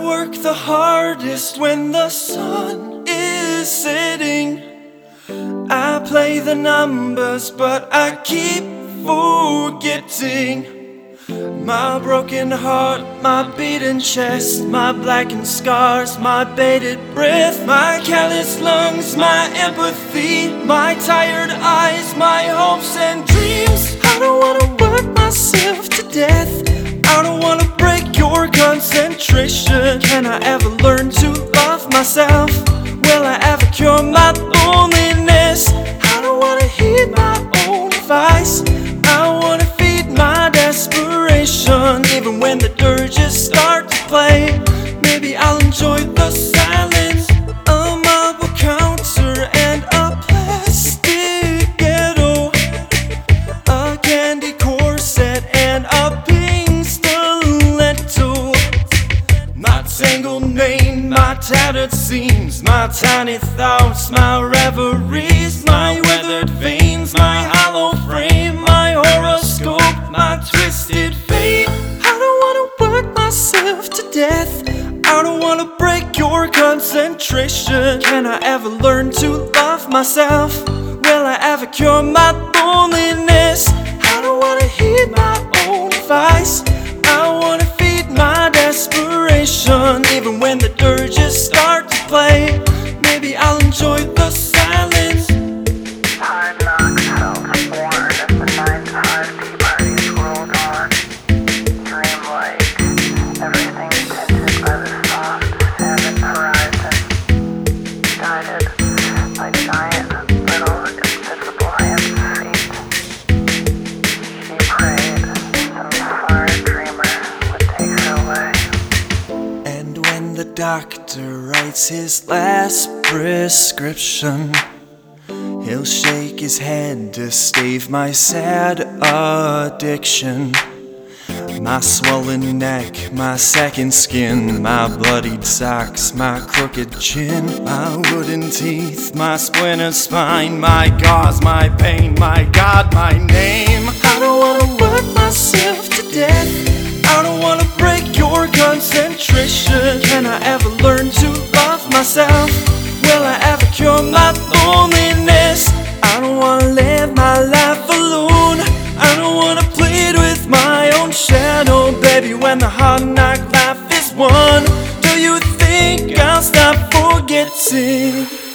work the hardest when the sun is setting. I play the numbers, but I keep forgetting. My broken heart, my beaten chest, my blackened scars, my bated breath, my callous lungs, my empathy, my tired eyes, my hopes and dreams. I don't wanna work myself to death. I don't wanna break your concentration. Can I ever learn to love myself? Will I ever cure my loneliness? I don't wanna heed my own advice. I wanna feed my desperation. Even when the dirges start to play, maybe I'll enjoy the silence. A marble counter and a plastic ghetto, a candy corset and a pink stiletto. My tangled mane, my tattered seams, my tiny thoughts, my reveries, my weathered veins, my hollow frame, my horoscope, my twisted fate. I don't wanna work myself to death. I don't wanna break your concentration. Can I ever learn to love myself? Will I ever cure my loneliness? I don't wanna heed my own advice. I wanna feed my desperation. Even when the dirges start to play, maybe I'll enjoy the silence. Hard knocks felt born as the 9 to 5 tea parties rolled on. Dreamlike, everything tinted by the soft salmon horizon. Guided by giant, little, invisible hands and feet. She prayed some far dreamer would take her away. And when the doctor writes his last prescription, he'll shake his head to stave my sad addiction. My swollen neck, my second skin, my bloodied socks, my crooked chin, my wooden teeth, my splintered spine, my gauze, my pain, my God, my name. I don't wanna work myself to death. I don't wanna break your concentration. Can I ever learn to love myself? Will I ever cure my loneliness? I don't wanna live my life alone. I don't wanna plead with my own shadow. Baby, when the hard knock life is won, do you think I'll stop forgetting?